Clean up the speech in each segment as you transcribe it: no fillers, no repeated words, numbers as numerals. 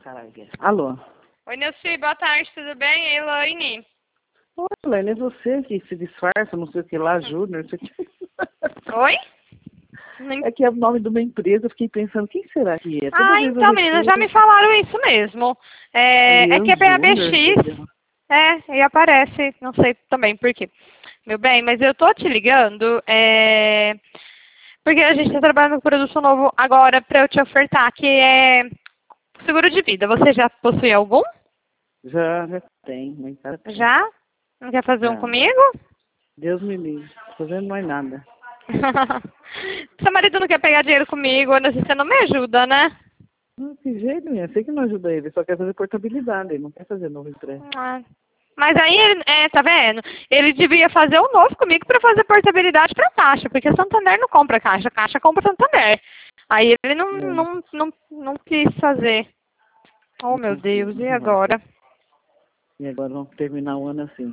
Caralho. Alô? Oi, Nilce, boa tarde, tudo bem? Elaine. Oi, Elaine, é você que se disfarça, não sei o que lá, Júnior, não sei o que. Oi? É que é o nome de uma empresa, eu fiquei pensando, quem será que é? Toda Ah, vez eu então, menina, já recebo, me falaram isso mesmo. É que é Júnior, não sei o que PABX. lá. E aparece, não sei também por quê. Meu bem, mas eu tô te ligando, porque a gente tá trabalhando com um produto novo agora pra eu te ofertar, que é seguro de vida. Você já possui algum? Já tem, mas cara tem. Já? Não quer fazer um Já. comigo? Deus me livre, tô fazendo mais nada. Seu marido não quer pegar dinheiro comigo, você não me ajuda, né? Não, que jeito, minha, sei que não ajuda ele, só quer fazer portabilidade, ele não quer fazer novo empréstimo. Ah, mas aí, ele, tá vendo? Ele devia fazer um novo comigo para fazer portabilidade para Caixa, porque Santander não compra Caixa, Caixa compra Santander. Aí ele não quis fazer. Oh, meu Deus, e agora? E agora vamos terminar o ano assim.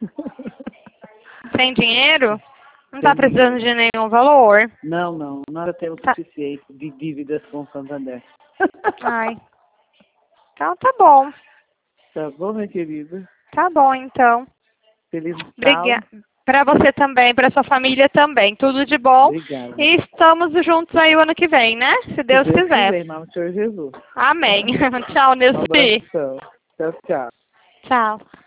Sem dinheiro? Não tá Sem precisando dinheiro. de nenhum valor. Não, nada temos Tá. suficiente de dívidas com o Santander. Ai, então tá bom. Tá bom, minha querida? Tá bom, então. Feliz Natal. Obrigada. Para você também, para sua família também. Tudo de bom. Obrigada. E estamos juntos aí o ano que vem, né? Se Se Deus Deus quiser. quiser, em nome do Senhor Jesus. Amém. Tchau, Um Nilce. abração. Tchau, tchau. Tchau.